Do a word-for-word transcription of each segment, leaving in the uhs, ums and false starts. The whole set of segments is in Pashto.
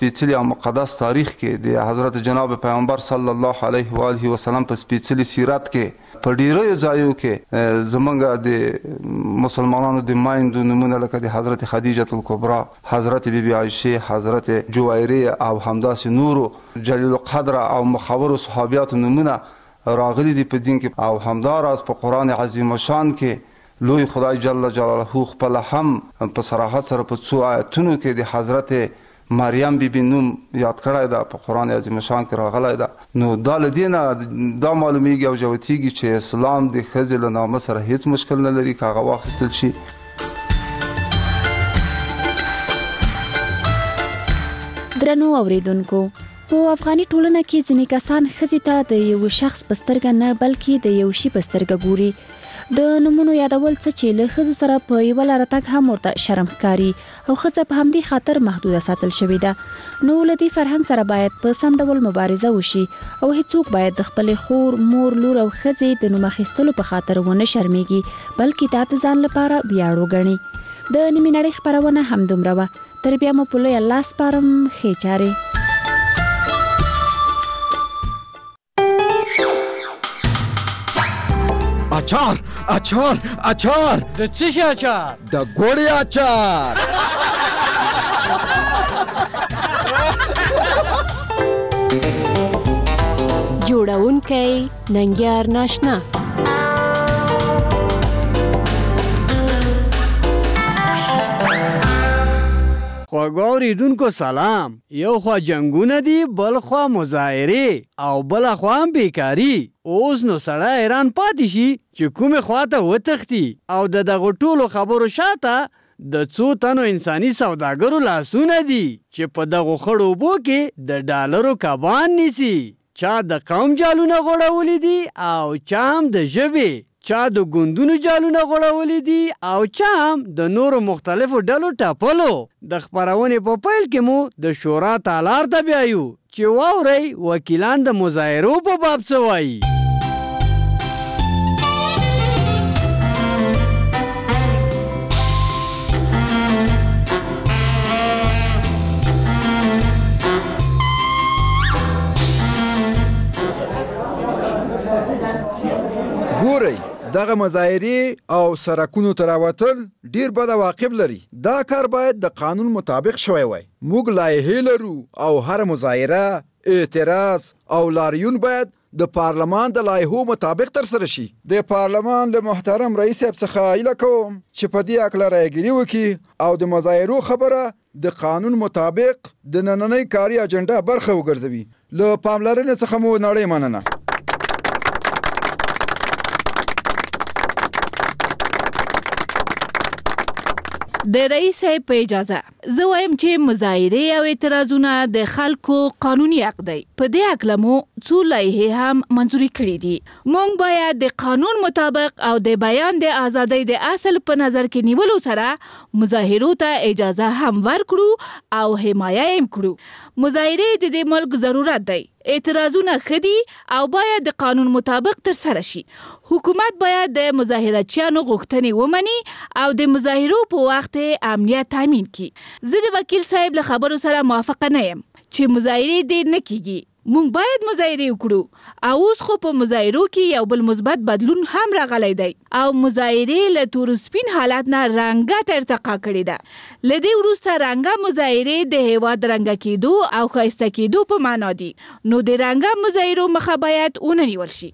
سپیڅلي او مقدس تاریخ کې د حضرت جناب پیغمبر صلی الله علیه و آله وسلم په سپیڅلي سیرت کې په ډیرو ځایو کې زمونږ د مسلمانانو د مایندو نمونه لکه د حضرت خدیجه الکبرا، حضرت بی بی عایشه، حضرت جویریه او همداسې نورو جلیل القدر او مخورو صحابیاتو نمونه راغلي دي په دین کې. او همداراز په قرآن عظیم شان کې لوی خدای جل جلاله خپل هم په صراحت سره په څو آیتونو کې د حضرت مریم بی بی نوم یاد کړی ده، په قرآن عظیم شان کې راغلی ده. نو دا له دې نه دا معلومیږي او جوتیږي چې اسلام د ښځې له نامه سره هیڅ مشکل نه لري که هغه واخیستل شي. درنو اوریدونکو، په افغاني ټولنه کې ځینې کسان ښځې ته د یو شخص په سترګه نه بلکې د یو شي په سترګه ګوري. د نومونو یادول څه چې له ښځو سره په یوه لاره تګ هم ورته شرم ښکاري او ښځه په همدې خاطر محدوده ساتل شوې ده. نو له دې فرهنګ سره باید په سم ډول مبارزه وشي او هیڅوک باید د خپلې خور، مور، لور او ښځې د نوم اخیستلو په خاطر ونه شرمېږي، بلکې دا د ځان لپاره ویاړ وګڼي. د نیمې نړۍ خپرونه همدومره وه. تر بیا مو په لوی الله سپارم. ښې چارې. اچار اچار اچار د څه شي اچار؟ د ګوړې اچار. جوړونکی ننګیار ناشنا. خواږه اوریدونکو سلام. یو خوا جنګونه دي، بل خوا مظاهرې او بل خوا هم بیکاري. اوس نو سړی حیران پاتې شي چې کومې خواته وتښتي او د دغو ټولو خبرو شاته د څو تنو انساني سوداګرو لاسونه دي چې په دغو خړو اوبو کې د ډالرو کبان نیسي. چا د قوم جالونه غوړولي دي او چا هم د ژبې، چا د ګوندونو جالونه غوړولي دي او چا هم د نورو مختلفو ډلو ټپلو. د خپرونې په پیل کې مو د شورا تالار ته بیایو چې واورئ وکیلان د مظاهرو په باب څه وایي. ګورئ، دغه مظاهرې او سرکونو ته راوتل ډیر بد عواقب لري. دا کار باید د قانون مطابق شوی وای. موږ لایحې لرو او هر مظاهره، اعتراض او لاریون باید د پارلمان د لایحو مطابق ترسره شي. د پارلمان له محترم رئیس صاحب څخه هیله کوم چې په دې هکله رایګیري وکړي او د مظاهرو خبره د قانون مطابق د نننۍ کاري اجنډا برخه وګرځوي. له پاملرنې څخه مو نړۍ مننه. د رئیس صاحب په اجازه زه وایم چې مظاهرې او اعتراضونه د خلکو قانوني حق دی. په دې هکله مو څو لایحې هم منظوري کړي دي. موږ باید د قانون مطابق او د بیان د ازادۍ د اصل په نظر کې نیولو سره مظاهرو ته اجازه هم ورکړو او حمایه هم کړو. مظاهرې د دې ملک ضرورت دی. اعتراضونه ښه دي او باید د قانون مطابق ترسره شي. حکومت باید د مظاهرچیانو غوښتنې ومني او د مظاهرو په وخت امنیت تامین کړي. زه د وکیل صاحب له خبرو سره موافقه نه یم چې مظاهرې دې نه کیږي. موږ باید مظاهرې وکړو او اوس خو په مظاهرو کې یو بل مثبت بدلون هم راغلی دی او مظاهرې له تور سپین حالت نه رنګه ته ارتقا کړې ده. له دې وروسته رنګه مظاهرې د هیواد رنګه کېدو او ښایسته کېدو په معنا دي. نو د رنګه مظاهرو مخه باید ونه نیول شي.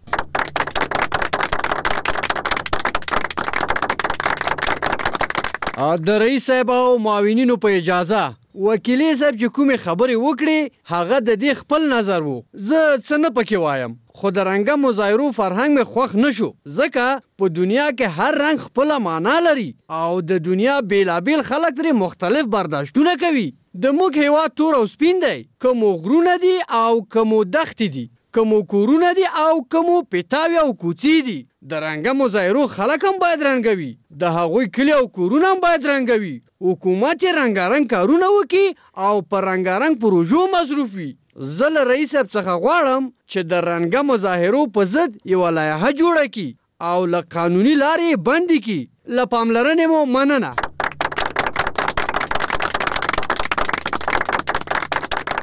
د رئیس صاحب او معاونینو په اجازه وکیلی صاحب چې کومې خبرې وکړې هغه د دې خپل نظر وو. زه څه نه پکې وایم، خو د رنګه مظاهرو فرهنګ مې خوښ نه شو ځکه په دنیا کې هر رنګ خپله معنا لري او د دنیا بیلابیل خلک ترې مختلف برداشتونه کوي. د موږ هیواد تور او سپین دی، که مو غرونه دي او که مو دښتې دي، که مو کورونه دي او که مو پیتاوي او کوڅې دي. د رنګه مظاهرو خلک هم باید رنګوي، د هغوی کلي او کورونه هم باید رنګوي. حکومت یې رنګارنګ کارونه وکړي او په رنګارنګ پروژو مصروف وي. زه له رئیس صاحب څخه غواړم چې د رنګه مظاهرو په ضد یوه لایحه جوړه کړي او له قانوني لارې بندې کړي. له پاملرنې مو مننه.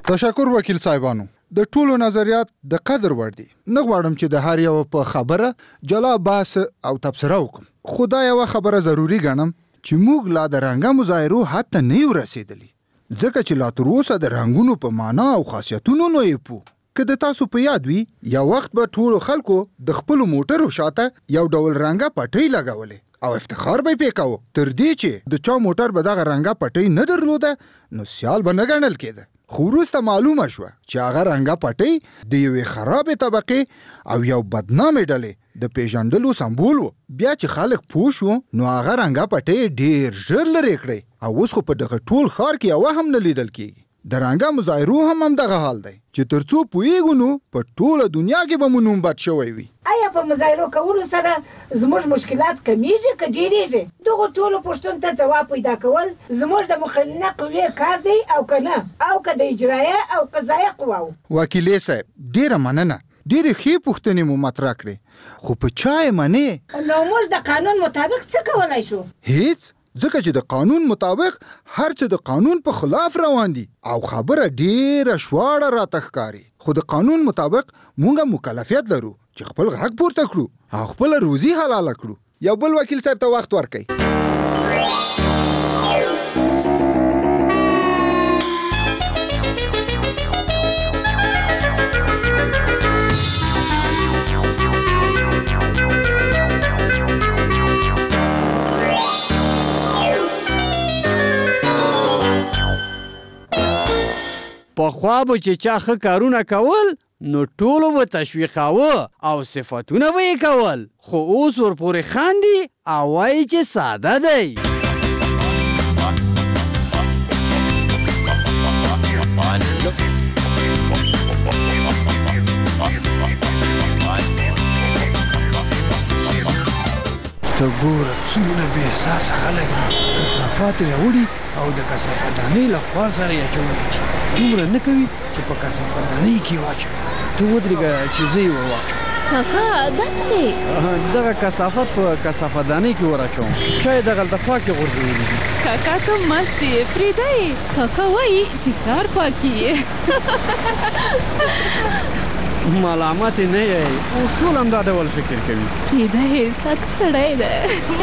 تشکر وکیل صاحبانو. د ټولو نظریات د قدر وړ دي. نه غواړم چې د هر یو په خبره جلا بحث او تبصره وکړم. خو دا یوه خبره ضروري ګڼم چې موږ لا د رنګه مظاهرو حد ته نه یو رسېدلي، ځکه چې لا تر اوسه د رنګونو په معنا او خاصیتونو نه یې پوه. که د تاسو په یاد وي، یو وخت به ټولو خلکو د خپلو موټرو شاته یو ډول رنګه پټۍ لګولې او افتخار به یې پې کوو. تر دې چې د چا موټر به دغه رنګه پټۍ نه درلوده نو سیال به نه ګڼل کېده. خو وروسته معلومه شوه چې هغه رنګه پټۍ د یوې خرابې طبقې او یو بدنامې ډلې د پیژندلو سمبول و. بیا چې خلک پوه شو نو هغه رنګه پټۍ ډېر ژر لرې کړې او اوس خو په دغه ټول ښار کې یوه هم نه لیدل کېږي. د رنګه مظاهرو هم همدغه حال دی چې تر څو پوهېږو نو په ټوله دنیا کې به مو نوم بد شوی وي. آیا په مظاهرو کولو سره زموږ مشکلات کمیږي که ډېرېږي؟ دغو ټولو پوښتنو ته ځواب پیدا کول زموږ د مقننه قوې کار دی او که نه، او که د اجرایه او قضایه قواو. وکیلې صاحب ډېره مننه، ډېرې ښې پوښتنې مو مطرح کړې، خو په چا یې منې؟ نو موږ د قانون مطابق څه کولی شو؟ هیڅ، ځکه چې د قانون مطابق هر څه د قانون په خلاف روان دي او خبره ډېره شواړه راته ښکاري. خو د قانون مطابق موږ مکلفیت لرو چې خپل غږ پورته کړو او خپله روزي حلاله کړو. یو بل وکیل صاحب ته وخت ورکئ. پخوا به چې چا ښه کارونه کول نو ټولو به تشویقاوه او صفتونه به یې کول، خو اوس ورپورې خاندي او وایي چې ساده دی. ته ګوره څومره بې احساسه خلک دي، کثافات یې راوړي او د کثافتدانۍ له خوا سره یې اچولي دي. دومره نه کوي چې په کثافتدانۍ کې واچوي. ته ودرېږه چې زه یې ور واچوم. کاکا دا څه دی؟ دغه کثافت په کثافتدانۍ کې ور اچوم. چا یې دغلته خوا کې غورځولي دي. کاکا ته مست یې، پرېږده یې. کاکا وایي چې ښار پاکي یې. ملامت نه یې، اوس ټول همدا ډول فکر کوي. پرېږده یې، ساده سړی دی.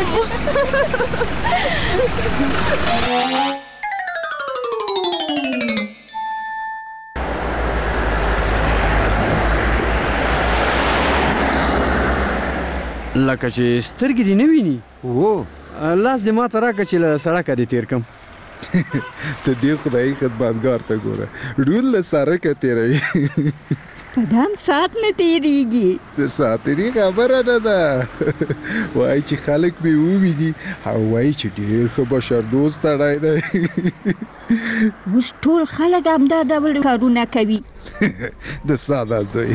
لکه چې سترګې دې نه ویني. او لاس دې ما ته راکړه چې له سړکه دې تېر کړم. ته دې خدایي خدمتګار ته ګوره، ډول له سړکه تېروي. په دام ساعت نه تېرېږي. د ساعتري خبره نه ده. وایي چې خلک مې وویني او وایي چې ډېر ښه بشردوست سړی دی. اوس ټول خلک همدا ډول کارونه کوي. د ساده زوی.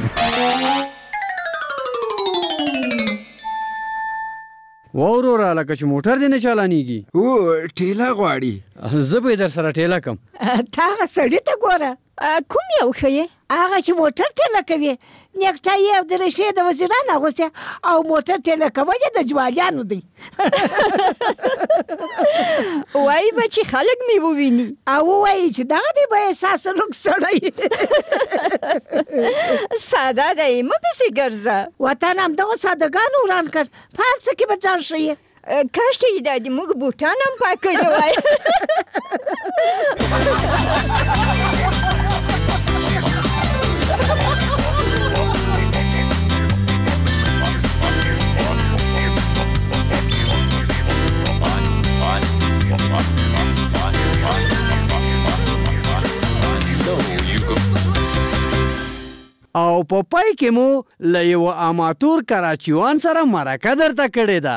واوروره لکه چې موټر دې نه چالانېږي. او ټیله غواړي. زه به یې در سره ټیله کم. ته هغه سړي ته ګوره. کوم یو ښه یې؟ هغه چې موټر تېله کوي، نیکټای یې او د ریشې د وزیران اغوستې او موټر تېله کول یې د جوالیانو دی. وایي به چې خلک مې وویني او ووایي چې دغه دی به احساس لوک سړی. ساده دی، مه پسې ګرځه. وطن همدغو سادهګانو وران کړ، په هر څه کې به ځان ښیي. کاشکې یې دا د موږ بوټان هم پاک کړي وای. او په پای کې مو له یوه اماتور کراچیوان سره مرکه درته کړې ده.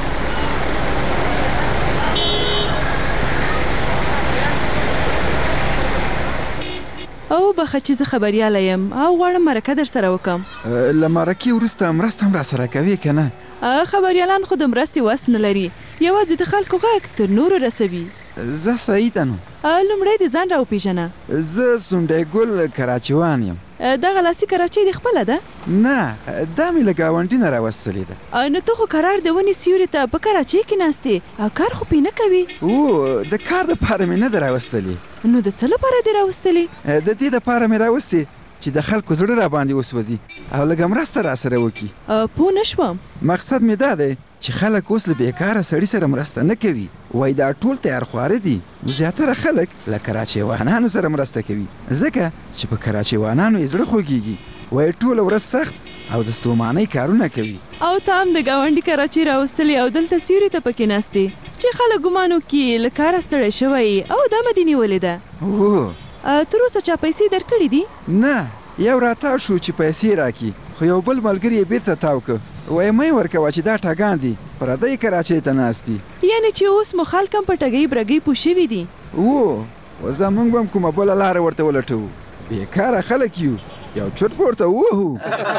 او بخه چې زه خبریاله یم او غواړم مرکه در سره وکم. له مرکې وروسته مرسته هم را سره کوې که نه؟ خبریالان خو د مرستې وس نه لري، یوازې د خلکو غږ تر نورو رسوي. زه سعید نو. لومړی د ځان راوپېژنه. زه سونډی ګل کراچیوان یم. دغه لاسي کراچۍ د خپله ده؟ نه، دا مې له ګاونډي نه راوستلې ده. نو ته خو کرار د ونې سیوري ته په کراچۍ کې ناستې او کار خو پې نه کوي. او د کار دپاره مې نه ده راوستلې. نو د څه لپاره دې راوستلې؟ د دې دپاره مې راوستې چې د خلکو زړه را باندې وسوځي او لږه مرسته را سره وکړي. پوه نه شوم. مقصد مې دا دی چې خلک اوس له بیکاره سړي سره مرسته نه کوي. وایي دا ټول تیارخواره دي. زیاتره خلک له کراچیوانانو سره مرسته کوي ځکه چې په کراچیوانانو یې زړه خوږېږي. وایي ټوله ورځ سخت او د ستومانۍ کارونه کوي. او ته هم د ګاونډي کراچۍ راوستلې او دلته سیوري ته پکې ناستې چې خلک ګمان وکړي له کاره ستړی شوی او دمه دې نیولې ده. هو. تر اوسه چا پیسې درکړې دي؟ نه، یو راتاو شو چې پیسې راکړي، خو یو بل ملګري یې بیرته تاو که. وایي مه یې ورکوه چې دا ټګان دي، پردی کراچۍ ته ناست دي. یعنې چې اوس مو خلک هم په ټګۍ برګۍ پوه شوي دي. و خو زموږ به هم کومه بله لاره ورته ولټوو. بېکاره خلک یو، یو چرت به ورته ووهو.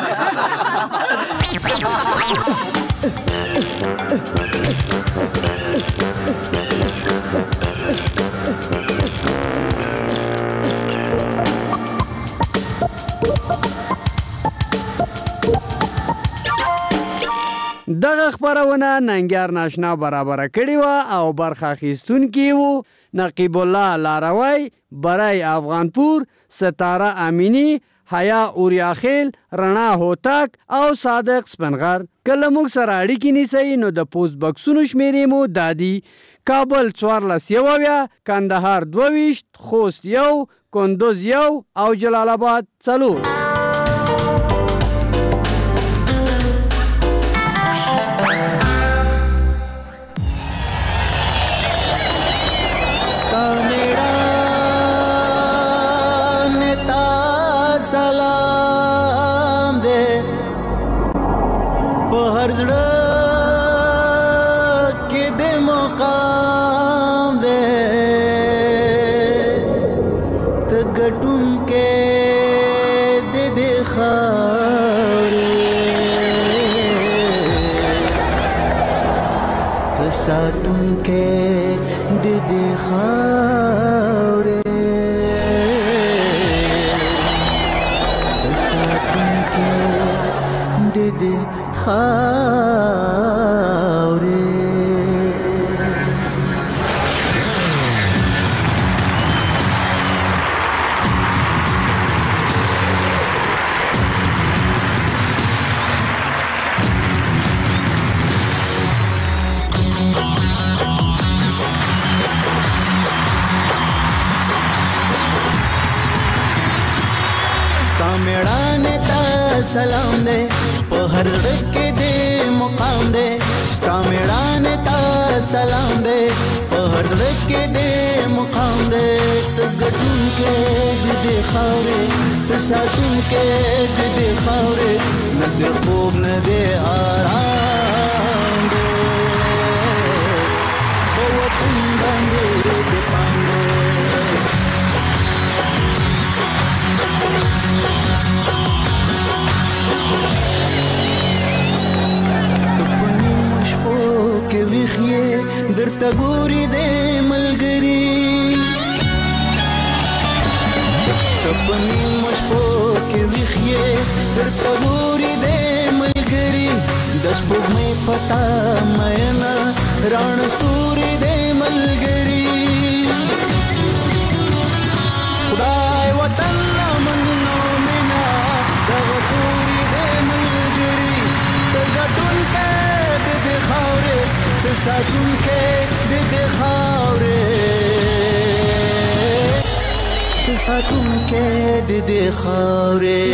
دغه خپرونه ننګیار ناشنا برابره کړې وه او برخه اخیستونکي وو نقیب الله لاروی، برای افغانپور، ستاره امینی، حیا اوریاخیل، رڼا هوتک او صادق سپنغر. که له موږ سره اړیکې نیسئ نو د پوسټ بکسونو شمیرې مو دا دي: کابل څوارلس یو اویا، کندهار دوه ویشت، خوست یو، کندوز یو او جلال آباد څلور. سلام دے په هر زړه کې دې مقام دے ستا میړانه تا سلام دے په هر زړه کې دې مقام دے ته ګټون کې دې خاورې ته ساتون کې دې خاورې نه دې خوب نه دې آرام دے په وطن باندې دې پام دے درته ګوري دې ملګري تپنی مشپو کې ویخې درته ګوري دې ملګري د سپوږمۍ پتا مېنا رڼ ستوري دې ملګري خدای وطن منو مینا د ګوري دې ملګري د ګټون کې دې خاورې ساتون کې د دې خاورې ته ساتون کې د دې خاورې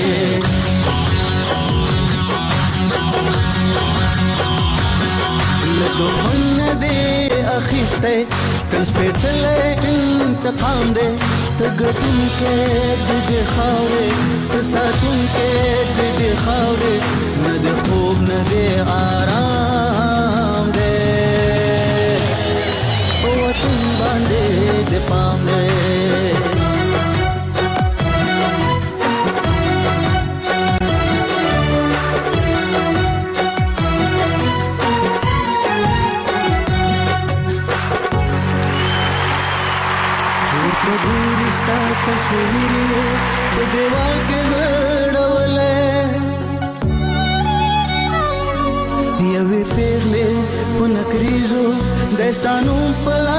له دښمن دې اخیستی تل سپېڅلی انتقام دی ته ګټون کې د دې خاورې ته ساتون کې د دې خاورې نه د خوب نه دې آرام دی de pame تصویر په دیوال کې غړولې یوې پیغلې په نکریزو دستانو په